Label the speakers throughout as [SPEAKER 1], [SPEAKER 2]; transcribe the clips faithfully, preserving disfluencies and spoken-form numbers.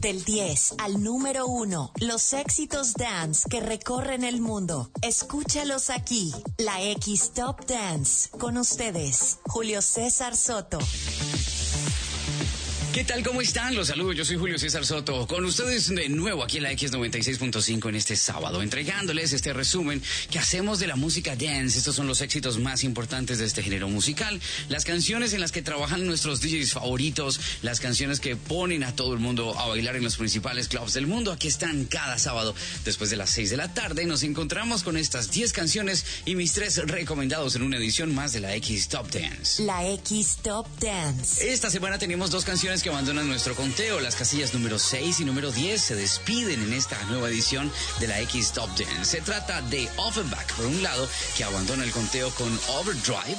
[SPEAKER 1] Del diez al número uno, los éxitos dance que recorren el mundo. Escúchalos aquí, la X Top Dance. Con ustedes, Julio César Soto.
[SPEAKER 2] ¿Qué tal? ¿Cómo están? Los saludo, yo soy Julio César Soto, con ustedes de nuevo aquí en la X noventa y seis punto cinco en este sábado, entregándoles este resumen que hacemos de la música dance. Estos son los éxitos más importantes de este género musical, las canciones en las que trabajan nuestros D Js favoritos, las canciones que ponen a todo el mundo a bailar en los principales clubs del mundo. Aquí están cada sábado después de las seis de la tarde. Nos encontramos con estas diez canciones y mis tres recomendados en una edición más de la X Top Dance.
[SPEAKER 1] La X Top Dance.
[SPEAKER 2] Esta semana tenemos dos canciones que abandonan nuestro conteo. Las casillas número seis y número diez se despiden en esta nueva edición de la X Top Dance. Se trata de Offenbach, por un lado, que abandona el conteo con Overdrive.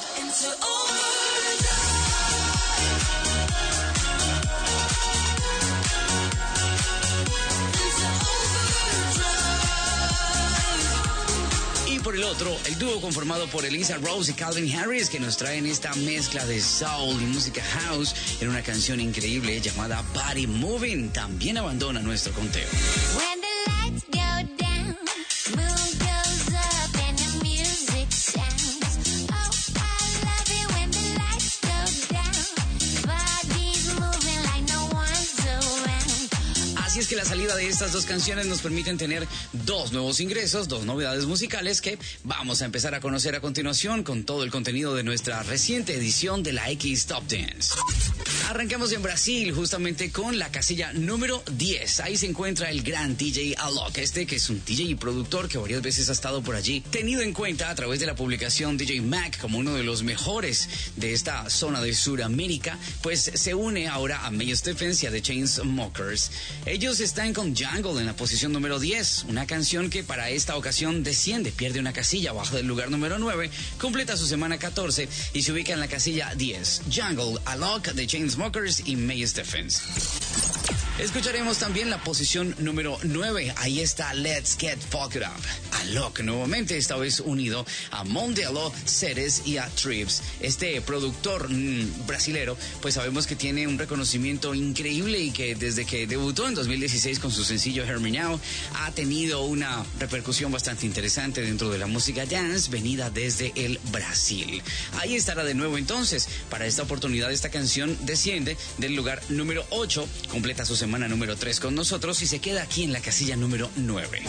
[SPEAKER 2] Por el otro, el dúo conformado por Elisa Rose y Calvin Harris, que nos traen esta mezcla de soul y música house en una canción increíble llamada Body Moving, también abandona nuestro conteo. When the lights go down, mood goes up and the music sounds. Oh, I love it when the lights go down, body's moving like no one's around. Así es que la salida de estas dos canciones nos permiten tener dos nuevos ingresos, dos novedades musicales que vamos a empezar a conocer a continuación con todo el contenido de nuestra reciente edición de la X Top Dance. Arrancamos en Brasil justamente con la casilla número diez. Ahí se encuentra el gran D J Alok, este que es un D J y productor que varias veces ha estado por allí, tenido en cuenta a través de la publicación D J Mag como uno de los mejores de esta zona de Sudamérica, pues se une ahora a May Stephens y a The Chainsmokers. Ellos están con Jungle en la posición número diez, una canción que para esta ocasión desciende, pierde una casilla, baja del lugar número nueve, completa su semana catorce y se ubica en la casilla diez. Jungle, Alok, The Chainsmokers y May Stephens. Escucharemos también la posición número nueve. Ahí está Let's Get Fucked Up. Alok nuevamente, esta vez unido a Mondelo, Ceres y a Trips. Este productor mmm, brasilero, pues sabemos que tiene un reconocimiento increíble y que desde que debutó en dos mil dieciséis con su sencillo Hear Me Now, ha tenido una repercusión bastante interesante dentro de la música dance venida desde el Brasil. Ahí estará de nuevo entonces. Para esta oportunidad esta canción desciende del lugar número ocho, completa su semana número tres con nosotros y se queda aquí en la casilla número nueve.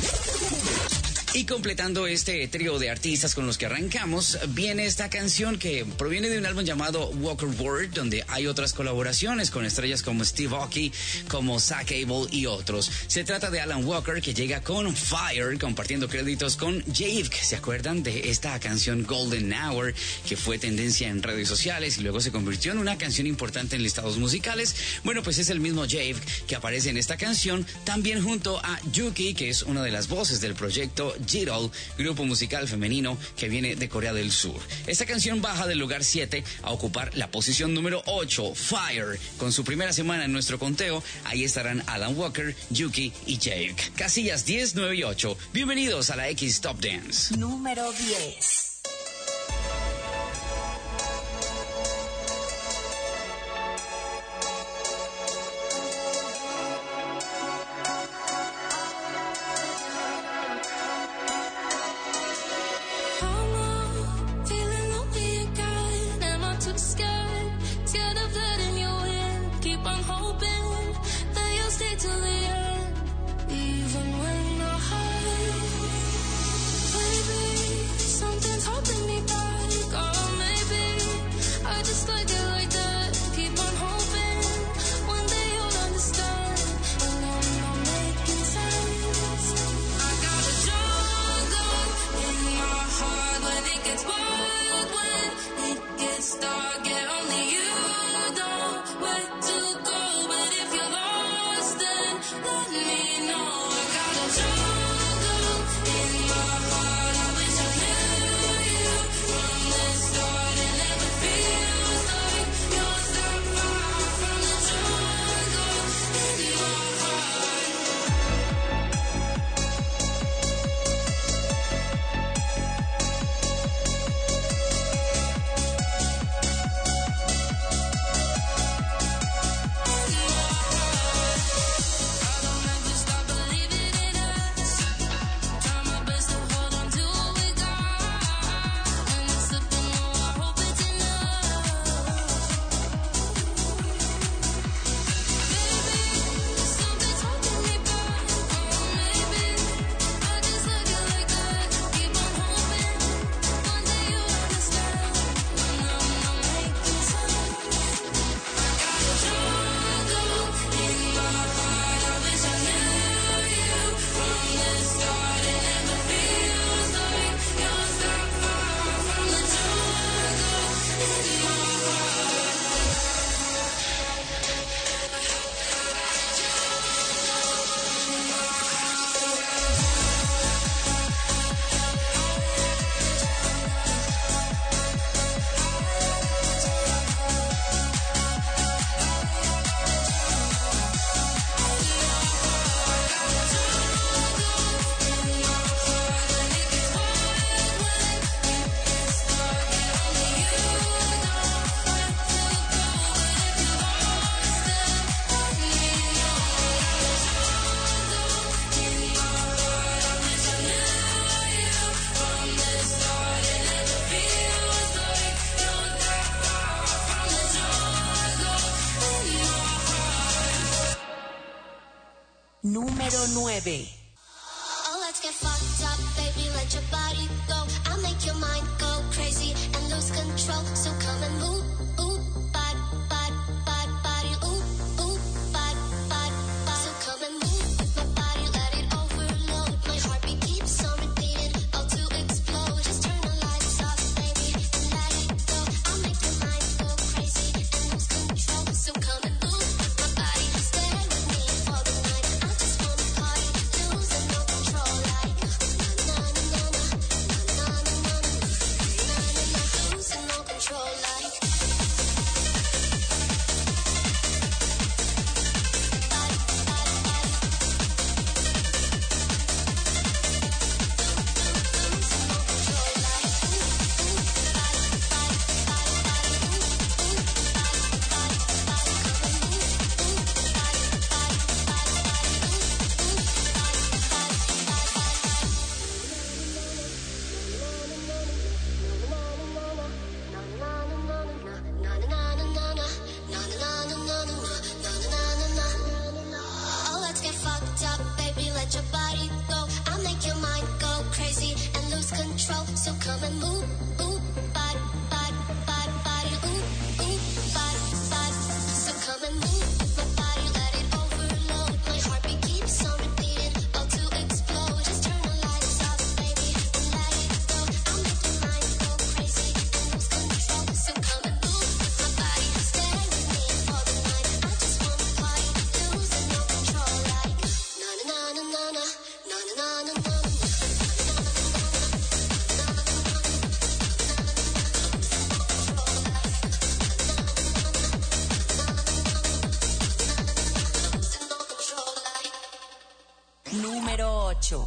[SPEAKER 2] Y completando este trío de artistas con los que arrancamos, viene esta canción que proviene de un álbum llamado Walker Word, donde hay otras colaboraciones con estrellas como Steve Aoki, como Zach Abel y otros. Se trata de Alan Walker, que llega con Fire, compartiendo créditos con Jave. ¿Se acuerdan de esta canción Golden Hour, que fue tendencia en redes sociales y luego se convirtió en una canción importante en listados musicales? Bueno, pues es el mismo Jave que aparece en esta canción, también junto a Yuki, que es una de las voces del proyecto G-Doll, grupo musical femenino que viene de Corea del Sur. Esta canción baja del lugar siete a ocupar la posición número ocho, Fire. Con su primera semana en nuestro conteo, ahí estarán Alan Walker, Yuki y Jake. Casillas diez, nueve y ocho. Bienvenidos a la X Top Dance.
[SPEAKER 1] Número diez.
[SPEAKER 3] Something's
[SPEAKER 1] Número nueve.
[SPEAKER 3] Oh, let's get fucked up, baby, let your body go. I'll make your mind go crazy and lose control. So come and move, ooh, body, body, body, body, ooh, ooh, body, body, body. So come and move with my body, let it overload. My heartbeat keeps on repeating, all to explode. Just turn the lights off, baby, and let it go. I'll make your mind go crazy and lose control. So come and move with my body, stay with me for the night. I just wanna party, losing no control, like na na na na na na na na na na na, losing no control, like. Oh, let's get fucked up, baby, let your body go. I'll make your mind go crazy and lose control. So come and move, ooh, body, body, body, body, ooh, ooh, body, body. So come and move with my body, let it overload. My heartbeat keeps on repeating, all to explode. Just turn the lights off, baby, and let it go. I'll make your mind go crazy and lose control. So come and move with my body, stay with me for the night. I just wanna party, losing no control, like na na na na na na na na na na.
[SPEAKER 1] Número ocho.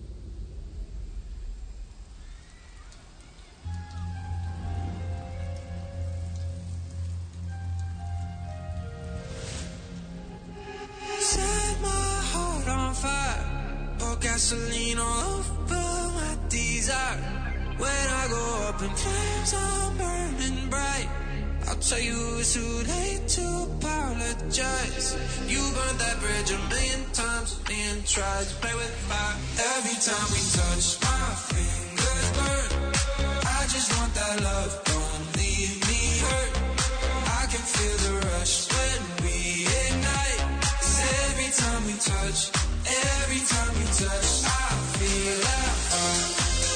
[SPEAKER 4] Set my heart on fire, pour gasoline all over my desire. When I go up in flames, I'm burning bright. I'll tell you it's too late to apologize. You burned that bridge a million times, a million tries to play with fire. Every time we touch, my fingers burn. I just want that love, don't leave me hurt. I can feel the rush when we ignite. 'Cause every time we touch, every time we touch, I feel that heart.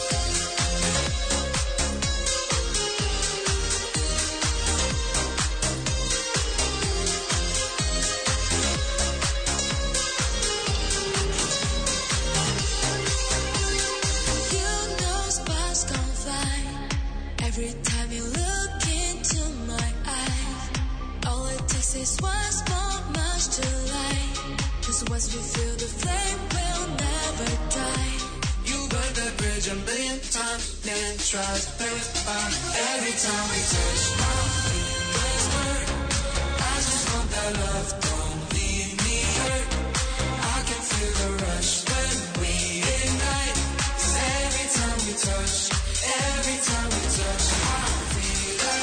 [SPEAKER 3] You know sparks gon' fly every time you look into my eyes. All it takes is one small match to light. 'Cause once we feel the flame, we'll never die.
[SPEAKER 4] You burned that bridge a million times, then tries to play with fire. Every time we touch, my fingers burn. I just want that love, don't leave me hurt. I can feel the rush when we ignite. 'Cause every time we touch, every time we touch, I feel that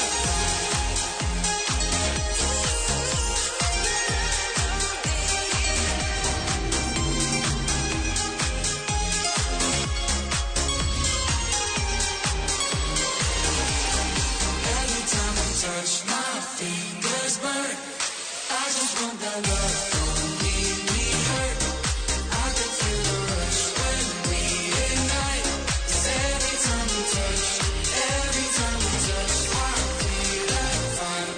[SPEAKER 4] every time we touch, my fingers burn. I just want that love, don't leave me hurt. I can feel the rush when we ignite. 'Cause every time we touch, every time we touch, I feel that fire.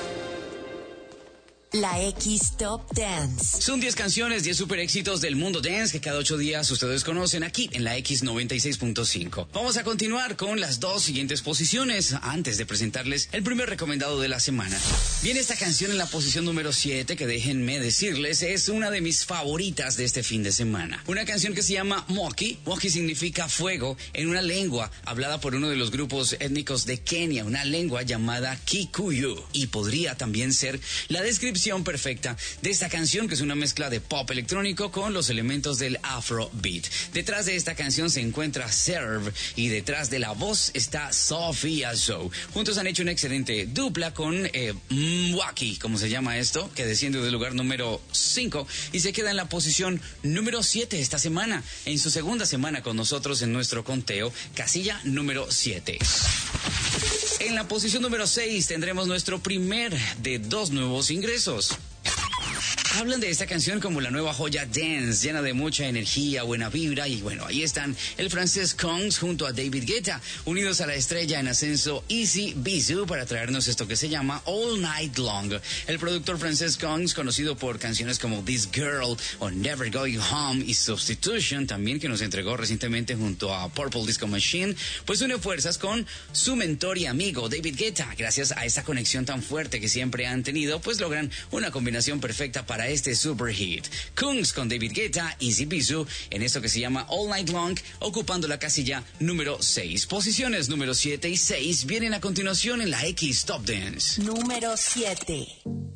[SPEAKER 1] La X Top Dance.
[SPEAKER 2] Son diez canciones, diez super éxitos del mundo dance que cada ocho días ustedes conocen aquí en la X noventa y seis punto cinco. Vamos a continuar con las dos siguientes posiciones antes de presentarles el primer recomendado de la semana. Viene esta canción en la posición número siete que déjenme decirles es una de mis favoritas de este fin de semana. Una canción que se llama Moki. Moki significa fuego en una lengua hablada por uno de los grupos étnicos de Kenia, una lengua llamada Kikuyu. Y podría también ser la descripción perfecta de esta canción, que es una mezcla de pop electrónico con los elementos del afrobeat. Detrás de esta canción se encuentra Serve y detrás de la voz está Sophia Zoe. Juntos han hecho una excelente dupla con eh, Mwaki, como se llama esto, que desciende del lugar número cinco y se queda en la posición número siete esta semana, en su segunda semana con nosotros en nuestro conteo, casilla número siete. En la posición número seis tendremos nuestro primer de dos nuevos ingresos. Hablan de esta canción como la nueva joya dance, llena de mucha energía, buena vibra, y bueno, ahí están el francés Kongs junto a David Guetta, unidos a la estrella en ascenso Easy Bisou para traernos esto que se llama All Night Long. El productor francés Kongs, conocido por canciones como This Girl o Never Going Home y Substitution, también que nos entregó recientemente junto a Purple Disco Machine, pues une fuerzas con su mentor y amigo David Guetta. Gracias a esa conexión tan fuerte que siempre han tenido, pues logran una combinación perfecta para este super hit. Kungs con David Guetta, Easy Bisou, en esto que se llama All Night Long, ocupando la casilla número seis. Posiciones número siete y seis vienen a continuación en la X Top Dance.
[SPEAKER 1] Número siete.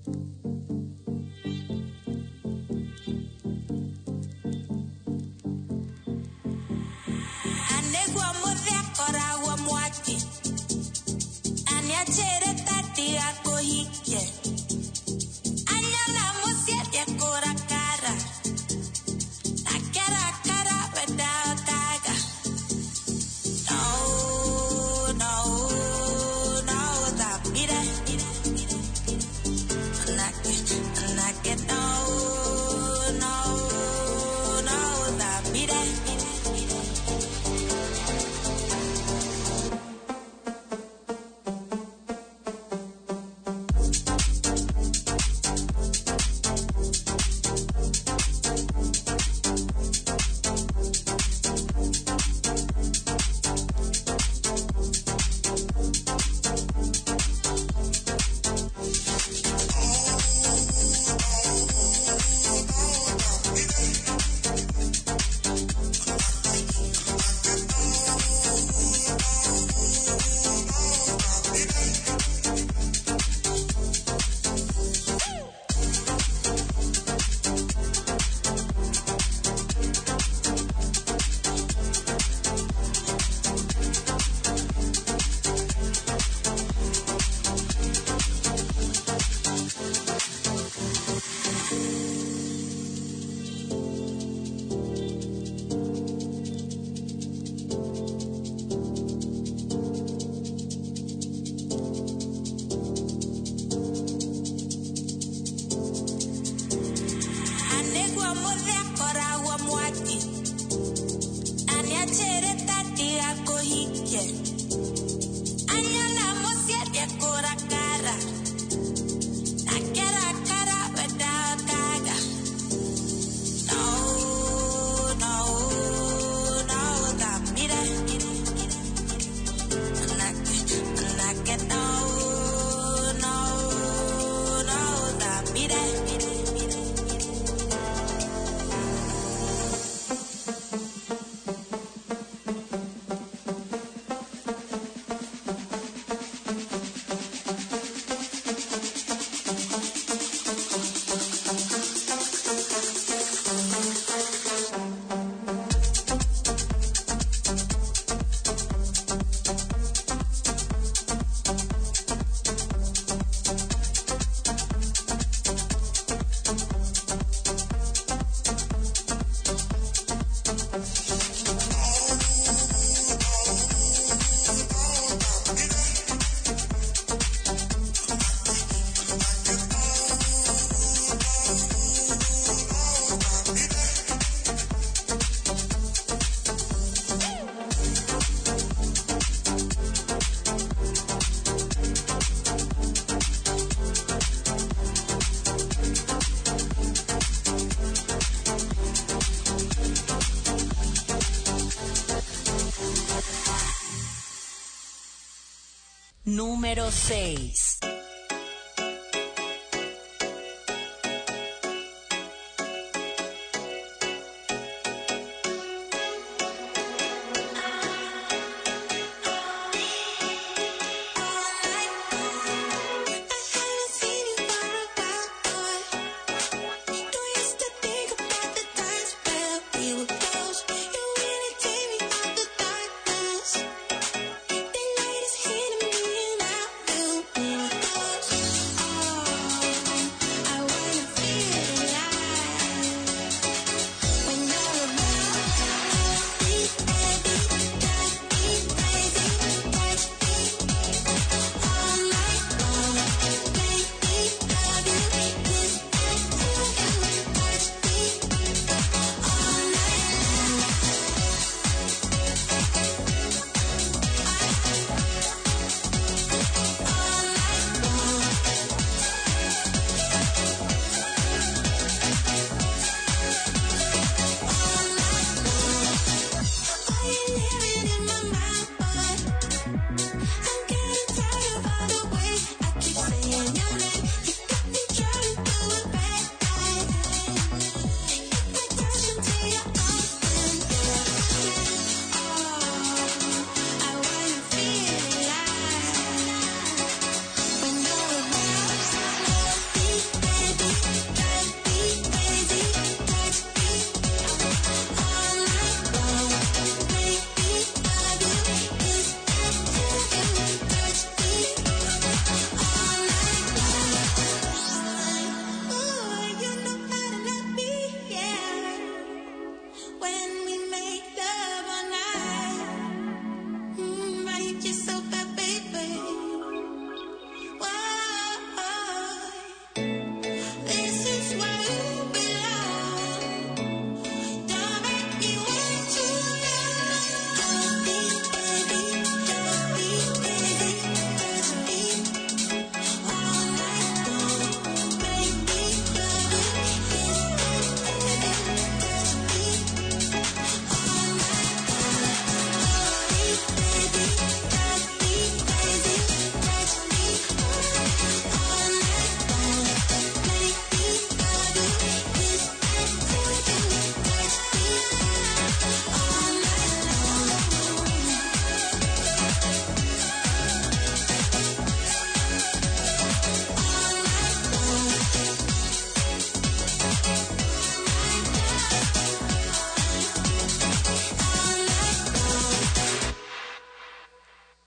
[SPEAKER 1] Número seis.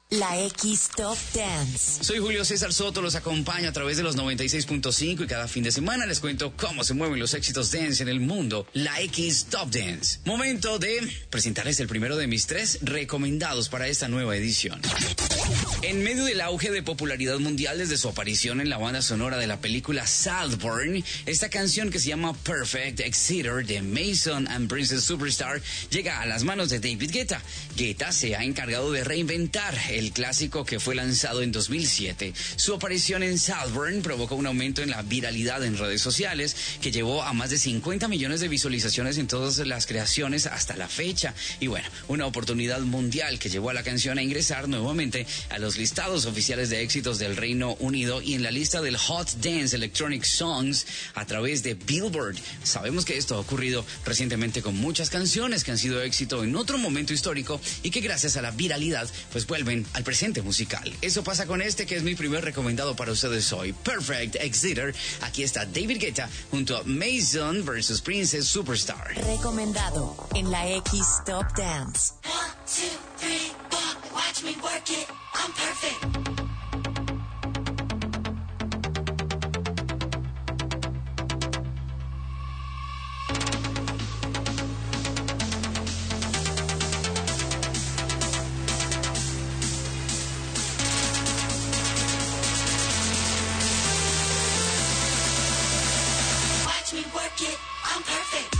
[SPEAKER 1] La X Top Dance.
[SPEAKER 2] Soy Julio César Soto, los acompaño a través de los noventa y seis punto cinco y cada fin de semana les cuento cómo se mueven los éxitos dance en el mundo. La X Top Dance. Momento de presentarles el primero de mis tres recomendados para esta nueva edición. En medio del auge de popularidad mundial desde su aparición en la banda sonora de la película Saltburn, esta canción que se llama Perfect Exciter de Mason and Princess Superstar llega a las manos de David Guetta. Guetta se ha encargado de reinventar el clásico que fue lanzado en dos mil siete. Su aparición en Saltburn provocó un aumento en la viralidad en redes sociales que llevó a más de cincuenta millones de visualizaciones en todas las creaciones hasta la fecha. Y bueno, una oportunidad mundial que llevó a la canción a ingresar nuevamente a los listados oficiales de éxitos del Reino Unido y en la lista del Hot Dance Electronic Songs a través de Billboard. Sabemos que esto ha ocurrido recientemente con muchas canciones que han sido éxito en otro momento histórico y que gracias a la viralidad pues vuelven al presente musical. Eso pasa con este que es mi primer recomendado para ustedes hoy, Perfect Exciter. Aquí está David Guetta junto a Mason versus Princess Superstar.
[SPEAKER 1] Recomendado en la X Top Dance.
[SPEAKER 3] One, two, three, four. Watch me work it. I'm perfect. Watch me work it. I'm perfect.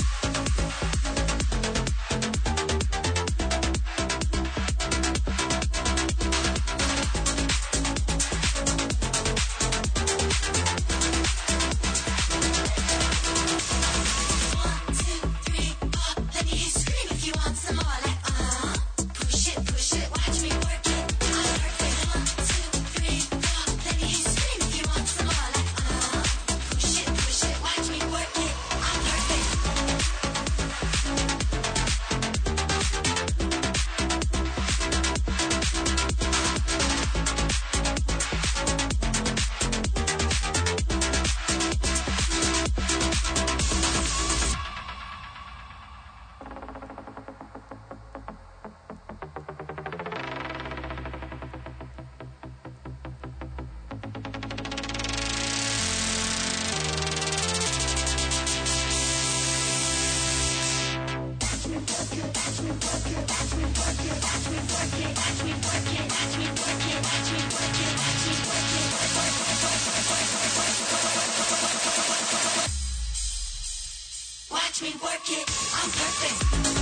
[SPEAKER 3] Watch me work it, I'm perfect.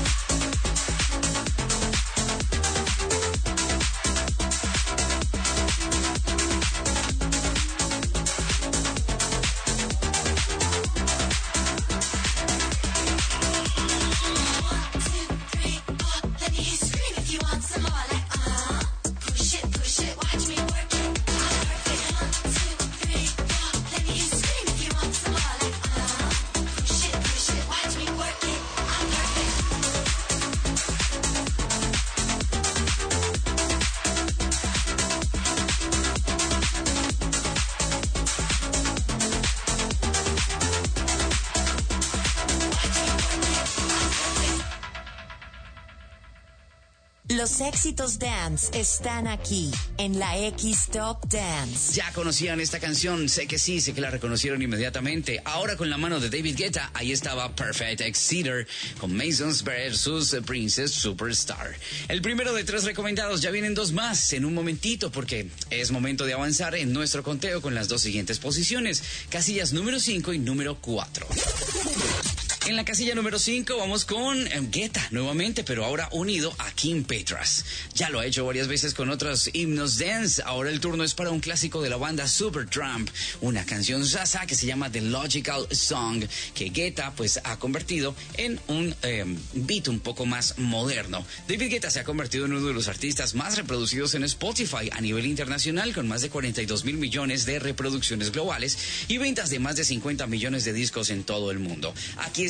[SPEAKER 1] Los éxitos dance están aquí en la X Top Dance.
[SPEAKER 2] Ya conocían esta canción, sé que sí, sé que la reconocieron inmediatamente. Ahora con la mano de David Guetta, ahí estaba Perfect Exciter con Masons versus Princess Superstar. El primero de tres recomendados, ya vienen dos más en un momentito porque es momento de avanzar en nuestro conteo con las dos siguientes posiciones, casillas número cinco y número cuatro. En la casilla número cinco vamos con Guetta nuevamente, pero ahora unido a Kim Petras. Ya lo ha hecho varias veces con otros himnos dance. Ahora el turno es para un clásico de la banda Supertramp, una canción sasa que se llama The Logical Song, que Guetta pues ha convertido en un eh, beat un poco más moderno. David Guetta se ha convertido en uno de los artistas más reproducidos en Spotify a nivel internacional, con más de cuarenta y dos mil millones de reproducciones globales y ventas de más de cincuenta millones de discos en todo el mundo. Aquí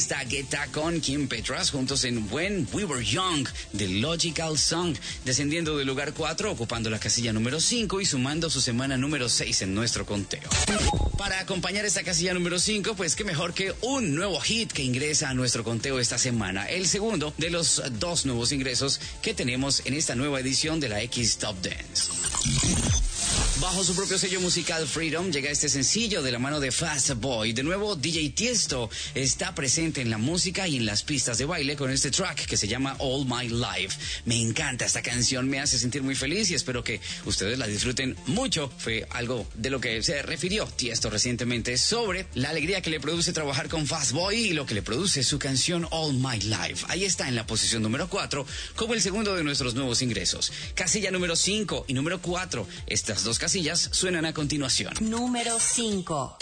[SPEAKER 2] está Guetta con Kim Petras juntos en When We Were Young, The Logical Song, descendiendo del lugar cuatro, ocupando la casilla número cinco y sumando su semana número seis en nuestro conteo. Para acompañar esta casilla número cinco, pues qué mejor que un nuevo hit que ingresa a nuestro conteo esta semana, el segundo de los dos nuevos ingresos que tenemos en esta nueva edición de la X Top Dance. Bajo su propio sello musical Freedom llega este sencillo de la mano de Fast Boy. De nuevo, D J Tiesto está presente en la música y en las pistas de baile con este track que se llama All My Life. Me encanta esta canción, me hace sentir muy feliz y espero que ustedes la disfruten mucho. Fue algo de lo que se refirió Tiesto recientemente sobre la alegría que le produce trabajar con Fast Boy y lo que le produce su canción All My Life. Ahí está en la posición número cuatro como el segundo de nuestros nuevos ingresos. Casilla número cinco y número cuatro. Estas dos casillas suenan a continuación.
[SPEAKER 1] Número cinco.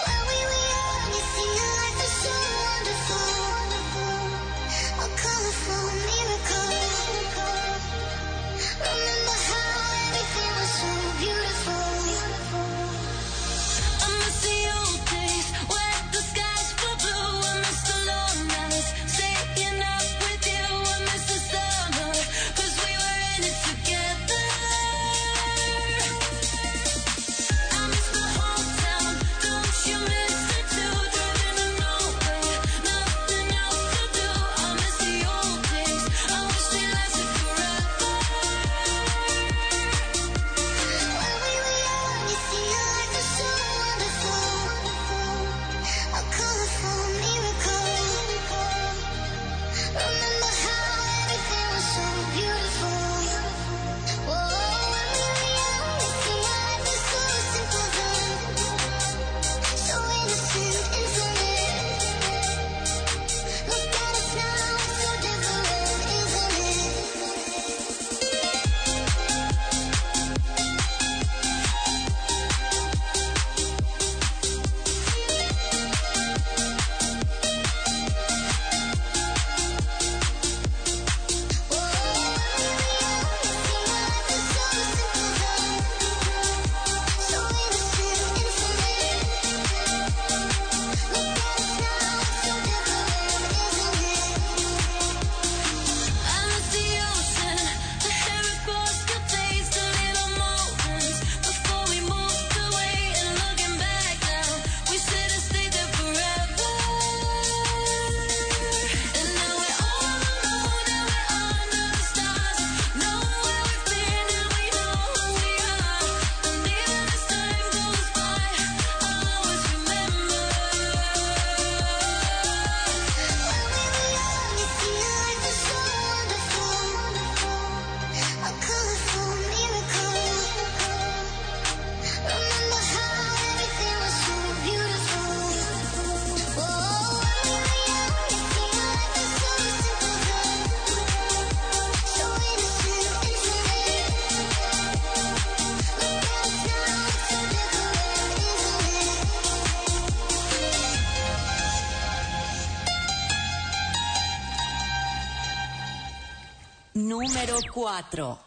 [SPEAKER 1] Número cuatro.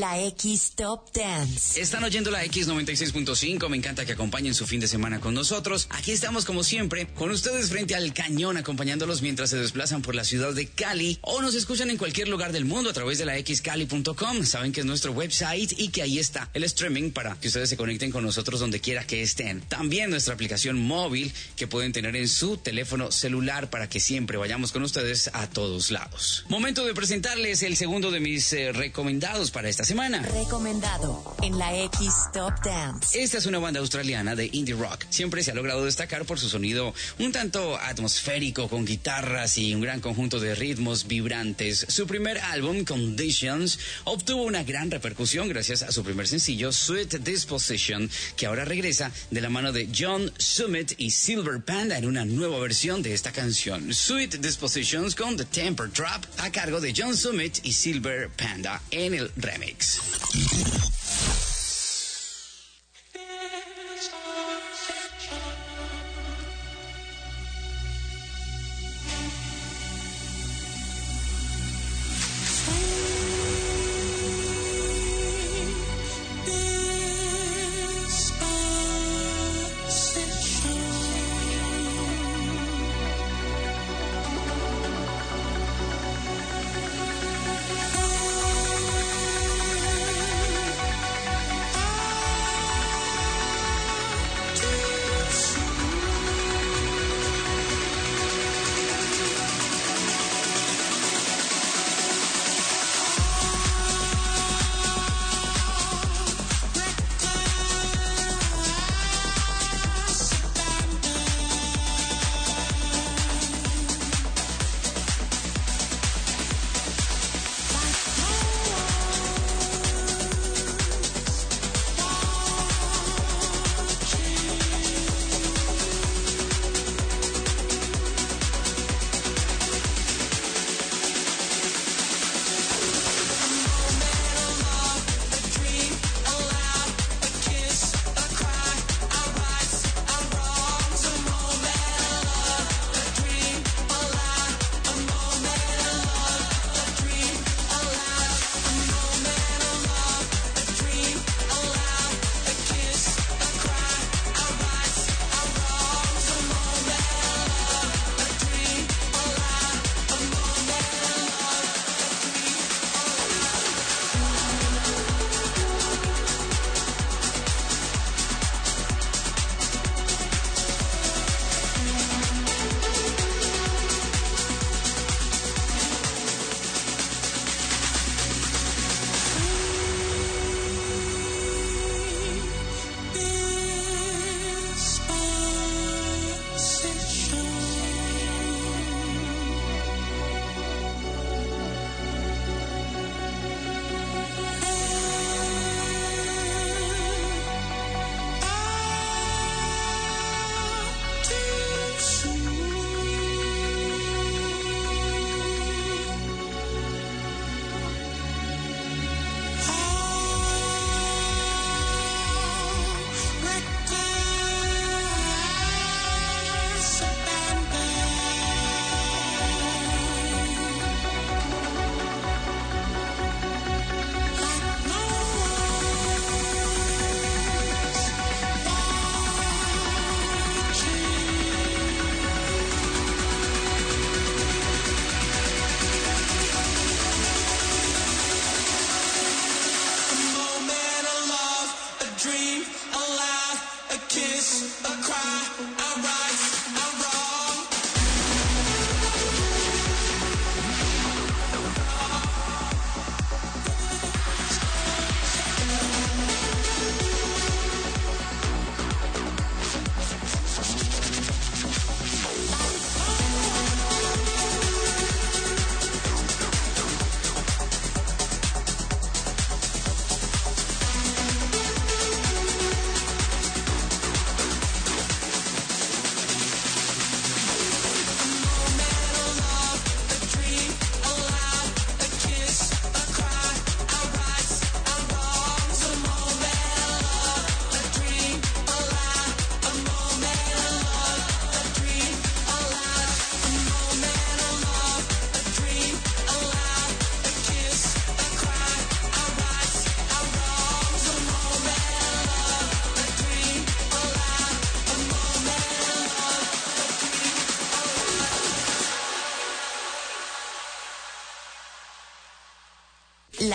[SPEAKER 1] la X Top Dance.
[SPEAKER 2] Están oyendo la X noventa y seis punto cinco. Me encanta que acompañen su fin de semana con nosotros. Aquí estamos como siempre con ustedes frente al cañón, acompañándolos mientras se desplazan por la ciudad de Cali o nos escuchan en cualquier lugar del mundo a través de la x cali punto com. Saben que es nuestro website y que ahí está el streaming para que ustedes se conecten con nosotros donde quiera que estén. También nuestra aplicación móvil que pueden tener en su teléfono celular para que siempre vayamos con ustedes a todos lados. Momento de presentarles el segundo de mis eh, recomendados para esta semana.
[SPEAKER 1] Recomendado en la X Top Dance.
[SPEAKER 2] Esta es una banda australiana de indie rock. Siempre se ha logrado destacar por su sonido un tanto atmosférico, con guitarras y un gran conjunto de ritmos vibrantes. Su primer álbum, Conditions, obtuvo una gran repercusión gracias a su primer sencillo, Sweet Disposition, que ahora regresa de la mano de John Summit y Silver Panda en una nueva versión de esta canción. Sweet Dispositions con The Temper Trap a cargo de John Summit y Silver Panda en el remix.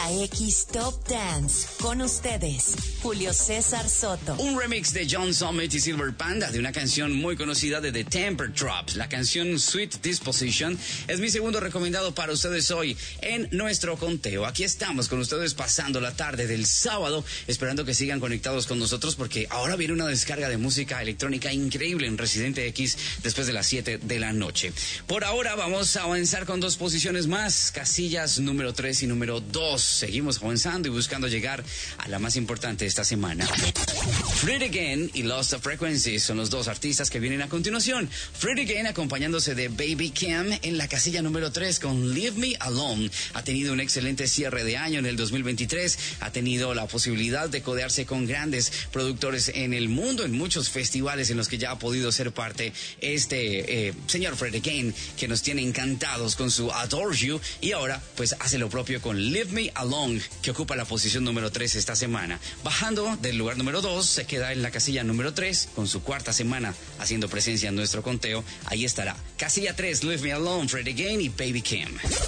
[SPEAKER 1] la X Top Dance. Con ustedes, Julio César Soto.
[SPEAKER 2] Un remix de John Summit y Silver Panda de una canción muy conocida de The Temper Trap. La canción Sweet Disposition es mi segundo recomendado para ustedes hoy en nuestro conteo. Aquí estamos con ustedes pasando la tarde del sábado, esperando que sigan conectados con nosotros porque ahora viene una descarga de música electrónica increíble en Residente X después de las siete de la noche. Por ahora vamos a avanzar con dos posiciones más, casillas número tres y número dos. Seguimos avanzando y buscando llegar a la más importante esta semana. Fred Again y Lost Frequencies son los dos artistas que vienen a continuación. Fred Again acompañándose de Baby Kim en la casilla número tres con Leave Me Alone. Ha tenido un excelente cierre de año en el dos mil veintitrés. Ha tenido la posibilidad de codearse con grandes productores en el mundo, en muchos festivales en los que ya ha podido ser parte este eh, señor Fred Again, que nos tiene encantados con su Adore You, y ahora pues hace lo propio con Leave Me Alone, que ocupa la posición número tres esta semana. Bajando del lugar número dos, se queda en la casilla número tres con su cuarta semana haciendo presencia en nuestro conteo. Ahí estará. Casilla tres, Leave Me Alone, Fred Again y Baby Kim.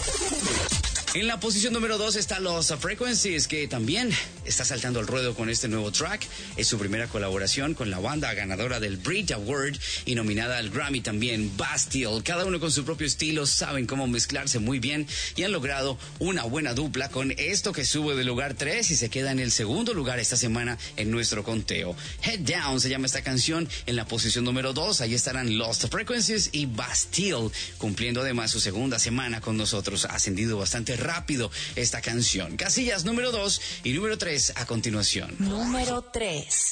[SPEAKER 2] En la posición número dos está Lost Frequencies, que también está saltando al ruedo con este nuevo track. Es su primera colaboración con la banda ganadora del Brit Award y nominada al Grammy también, Bastille. Cada uno con su propio estilo, saben cómo mezclarse muy bien y han logrado una buena dupla con esto que sube del lugar tres y se queda en el segundo lugar esta semana en nuestro conteo. Head Down se llama esta canción. En la posición número dos, ahí estarán Lost Frequencies y Bastille, cumpliendo además su segunda semana con nosotros. Ha ascendido bastante rápido rápido esta canción. Casillas número dos y número tres a continuación.
[SPEAKER 1] Número tres.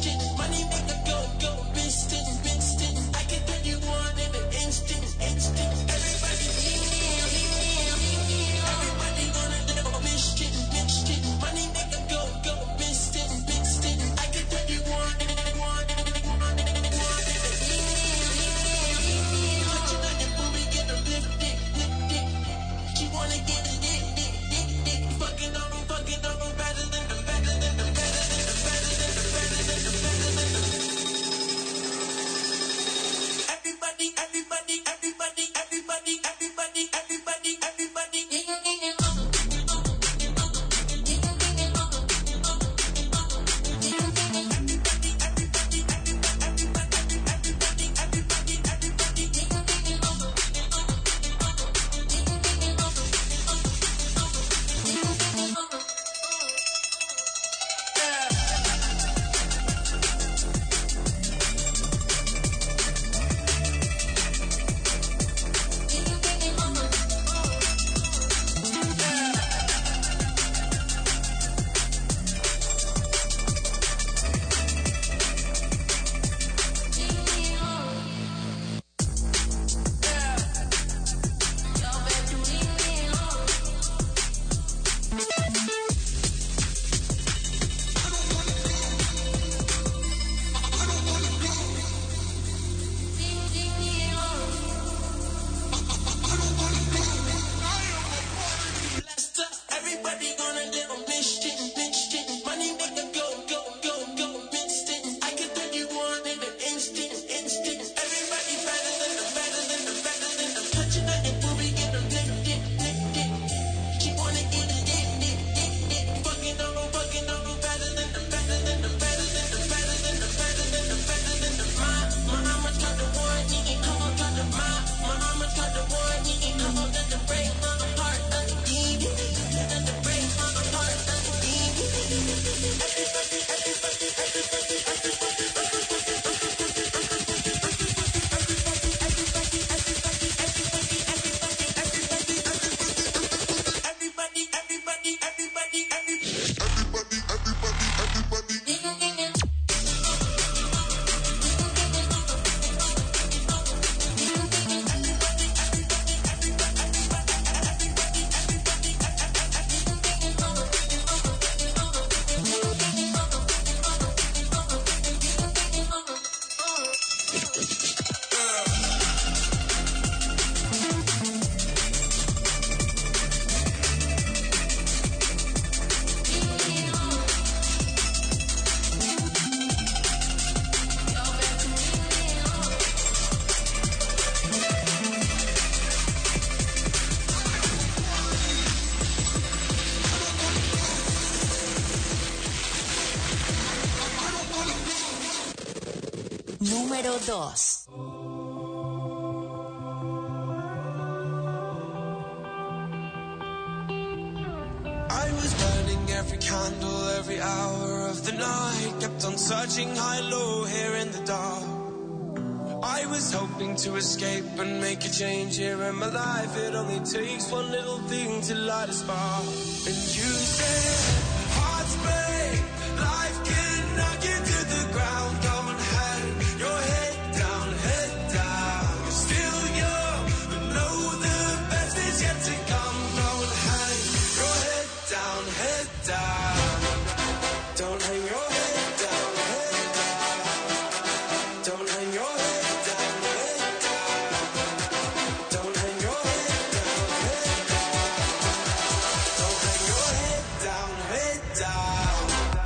[SPEAKER 4] Money make a go, go, instant, instant. I can turn you on in an instant, instant.
[SPEAKER 1] dos.
[SPEAKER 4] I was burning every candle, every hour of the night. Kept on searching high, low, here in the dark. I was hoping to escape and make a change here in my life. It only takes one little thing to light a spark. And you said, hearts break, life can knock you to the ground. Don't hang your head down, head down. You're still young, but know the best is yet to come. Don't hang your head down, head down. Don't hang your head down, head down. Don't hang your head down, head down. Don't hang your head down, head down. Don't hang your head down, head down.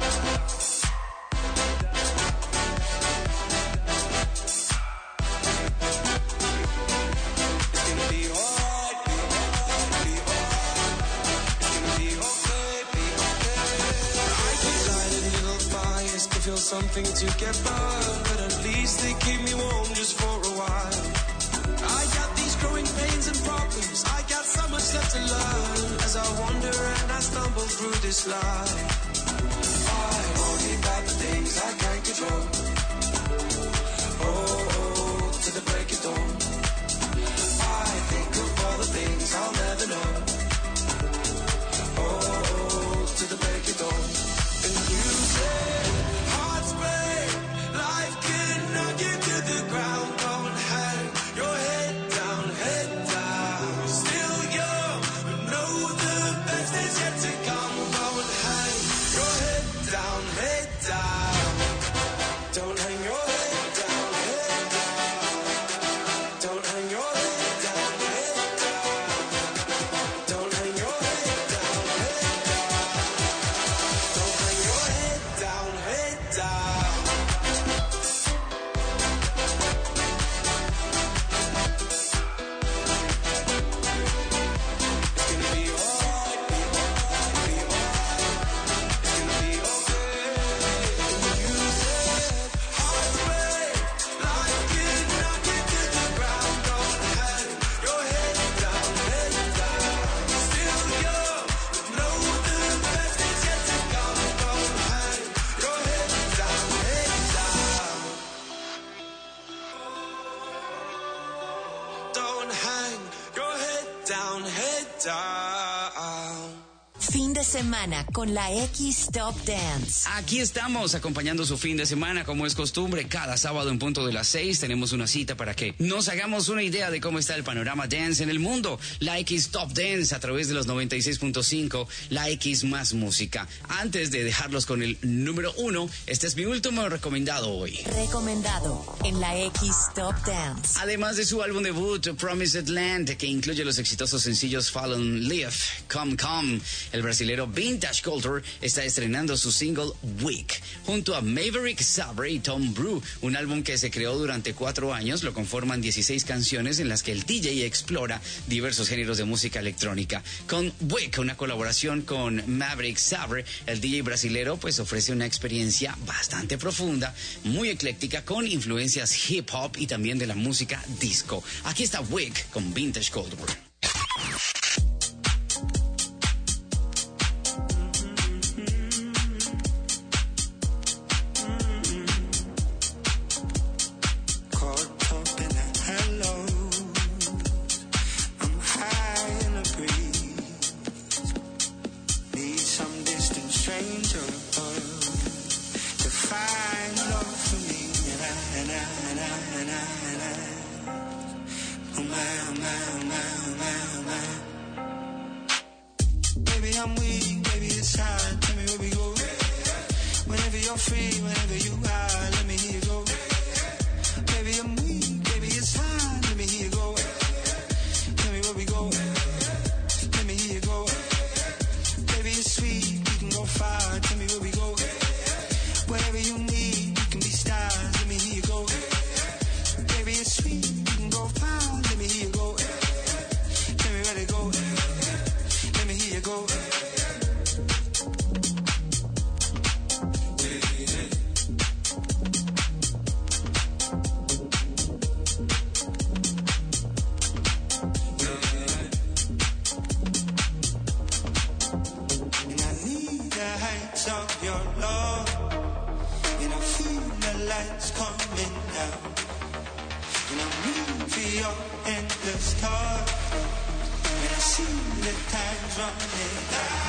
[SPEAKER 4] It's gonna be alright, be alright, be alright. It's gonna be okay, be okay. I keep lighting little fires to feel something to get burned, but at least they keep me warm just for a while. I got these growing pains and problems. I got so much left to learn as I wander and I stumble through this life. I worry about the things I can't control. Oh, oh, to the break of dawn. I think of all the things I'll never know. Oh, oh, to the break of dawn. And you say, hearts break, life can knock you to the ground. Don't hang your head down, head down. You're still young, but know the best is yet to come. Don't hang your head down, head down. Don't hang your head down, head down. Don't hang your head down, head down. Don't hang your head down, head down. Don't hang your head down, head down. It's gonna be alright, be alright, be alright. It's gonna be okay. And you said, hearts break, life can knock you to the ground. Don't hang your head down, head down. You're still young, but know the best is yet to come. Don't hang your head down, head down. Don't hang your head down, head down.
[SPEAKER 1] Fin de semana con la X Top Dance.
[SPEAKER 2] Aquí estamos acompañando su fin de semana como es costumbre. Cada sábado en punto de las seis tenemos una cita para que nos hagamos una idea de cómo está el panorama dance en el mundo. La X Top Dance a través de los noventa y seis punto cinco, la X más música. Antes de dejarlos con el número uno, este es mi último recomendado hoy.
[SPEAKER 1] Recomendado en la X Top Dance.
[SPEAKER 2] Además de su álbum debut, Promised Land, que incluye los exitosos sencillos Fallen Leaf, Come Come, el brasilero Vintage Culture está estrenando su single Weak, junto a Maverick Sabre y Tom Brew, un álbum que se creó durante cuatro años. Lo conforman dieciséis canciones en las que el D J explora diversos géneros de música electrónica. Con Weak, una colaboración con Maverick Sabre, el D J brasilero pues ofrece una experiencia bastante profunda, muy ecléctica, con influencias hip hop y también de la música disco. Aquí está Weak con Vintage Culture.
[SPEAKER 4] Caught up in a hello. I'm high in a breeze. Need some distant stranger to find love for me. And I, and I, and I, and I, and I. Oh my, oh my, oh my, oh my, oh my. Baby, I'm weak, baby, it's hard. Tell me where we go. Whenever you're free, whenever you are, let me hear you go. Baby, I'm weak, baby, it's fine. Let me hear you go. Tell me where we go. Let me hear you go. Baby, it's sweet, we can go far. Tell me where we go. Whatever you need, you can be stars. Let me hear you go. Baby, it's sweet, we can go far. Let me hear you go. Tell me where to go. Let me hear you go. the time's running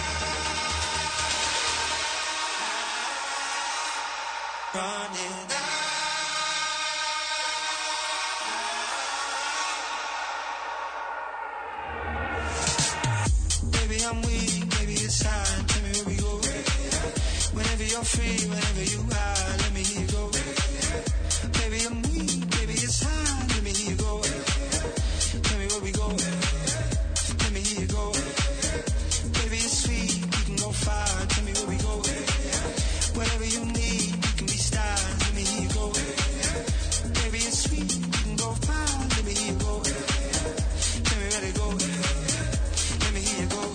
[SPEAKER 4] out. Running out. I'm weak, maybe it's time. Tell me where we go. Whenever you're free, whenever you are, let me hear you go. Maybe I'm weak, maybe it's time. Let me hear you go. Tell me where we go. Let me hear you go. Baby, it's sweet, we can go far. Tell me where we go. Whatever you need, you can be stars. Let me hear you go. Baby, it's sweet, we can go far. Let me hear you go. Tell me where to go. Let me hear you go.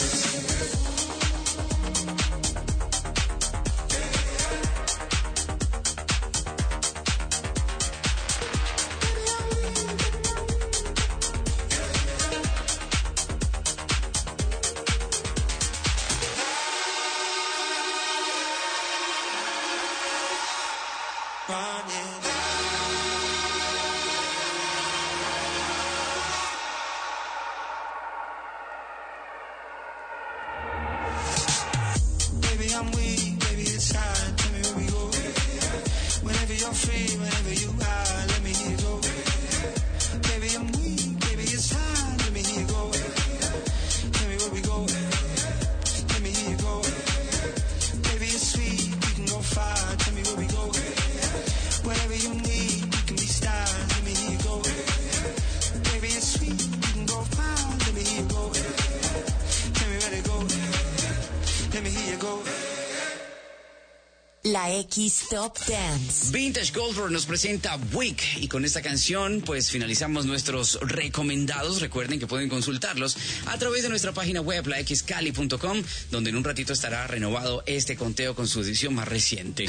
[SPEAKER 1] La X Top Dance.
[SPEAKER 2] Vintage Goldberg nos presenta Week y con esta canción pues finalizamos nuestros recomendados. Recuerden que pueden consultarlos a través de nuestra página web la x cali punto com, donde en un ratito estará renovado este conteo con su edición más reciente.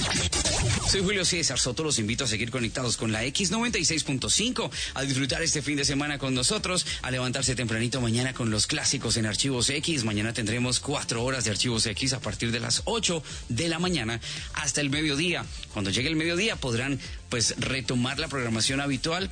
[SPEAKER 2] Soy Julio César Soto, los invito a seguir conectados con la X noventa y seis punto cinco, a disfrutar este fin de semana con nosotros, a levantarse tempranito mañana con los clásicos en Archivos X. Mañana tendremos cuatro horas de Archivos X a partir de las ocho de la mañana hasta el mediodía. Cuando llegue el mediodía podrán pues retomar la programación habitual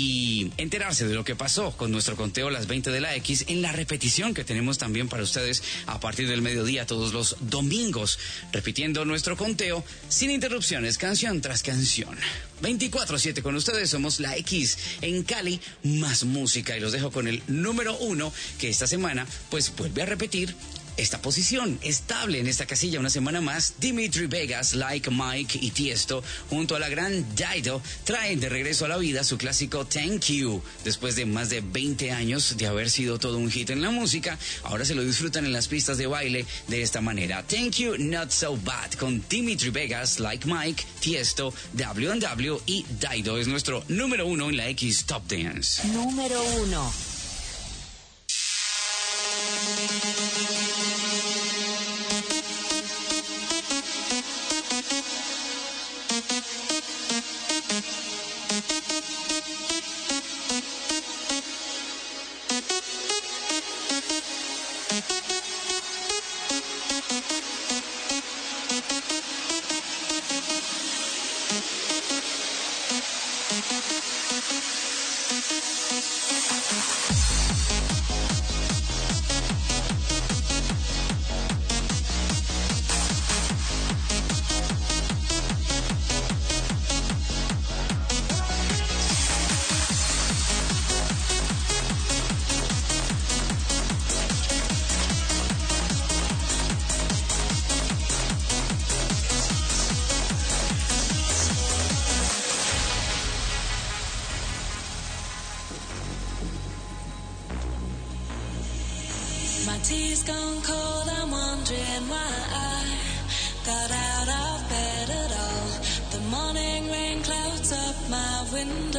[SPEAKER 2] y enterarse de lo que pasó con nuestro conteo las veinte de la X en la repetición que tenemos también para ustedes a partir del mediodía todos los domingos, repitiendo nuestro conteo sin interrupciones, canción tras canción. veinticuatro siete con ustedes, somos la X en Cali, más música, y los dejo con el número uno que esta semana pues vuelve a repetir esta posición estable en esta casilla una semana más. Dimitri Vegas, Like Mike y Tiesto junto a la gran Dido traen de regreso a la vida su clásico Thank You. Después de más de veinte años de haber sido todo un hit en la música, ahora se lo disfrutan en las pistas de baile de esta manera. Thank You Not So Bad con Dimitri Vegas, Like Mike, Tiesto, W and W y Dido es nuestro número uno en la X Top Dance.
[SPEAKER 1] Número uno.
[SPEAKER 5] Tea's gone cold, I'm wondering why I got out of bed at all. The morning rain clouds up my window.